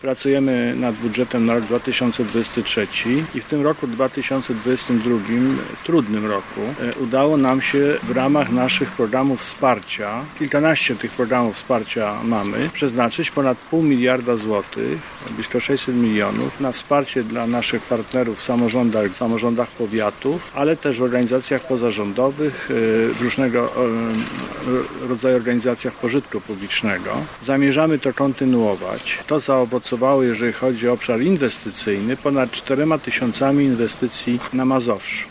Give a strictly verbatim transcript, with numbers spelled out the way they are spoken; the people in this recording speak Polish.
Pracujemy nad budżetem na rok dwa tysiące dwudziesty trzeci i w tym roku dwa tysiące dwudziestym drugim, trudnym roku, udało nam się w ramach naszych programów wsparcia, kilkanaście tych programów wsparcia mamy, przeznaczyć ponad pół miliarda złotych, blisko sześćset milionów na wsparcie dla naszych partnerów w samorządach, w samorządach powiatów, ale też w organizacjach pozarządowych, w różnego rodzaju organizacjach pożytku publicznego. Zamierzamy to kontynuować. To zaowocowało, jeżeli chodzi o obszar inwestycyjny, ponad czterema tysiącami inwestycji na Mazowszu.